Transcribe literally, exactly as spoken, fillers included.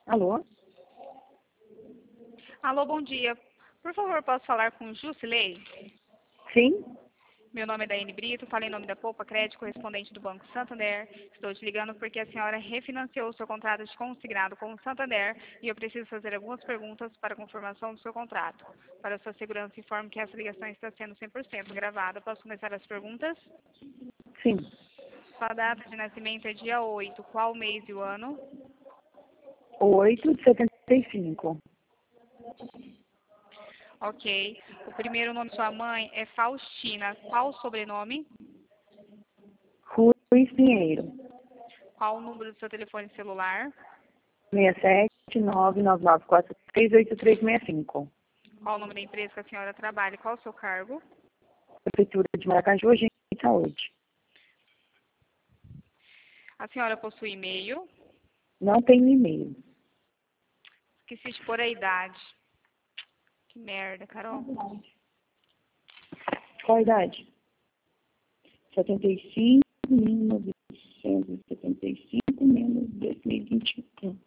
Alô? Alô, bom dia. Por favor, posso falar com Jusilei? Sim? Meu nome é Daiane Brito, falo em nome da Poupa Crédito, correspondente do Banco Santander. Estou te ligando porque a senhora refinanciou o seu contrato de consignado com o Santander e eu preciso fazer algumas perguntas para a confirmação do seu contrato. Para sua segurança, informo que essa ligação está sendo cem por cento gravada. Posso começar as perguntas? Sim. Sua data de nascimento é dia oito. Qual mês e o ano? oito de setenta e cinco. Ok. O primeiro nome de sua mãe é Faustina. Qual o sobrenome? Rui Pinheiro. Qual o número do seu telefone celular? seis sete nove nove nove quatro três oito três seis cinco. Qual o nome da empresa que a senhora trabalha? Qual o seu cargo? Prefeitura de Maracaju, Agência de Saúde. A senhora possui e-mail? Não tem e-mail. Esqueci de pôr a idade. Que merda, Carol. Qual a idade? setenta e cinco, mil novecentos e setenta e cinco, menos dois mil e vinte e um.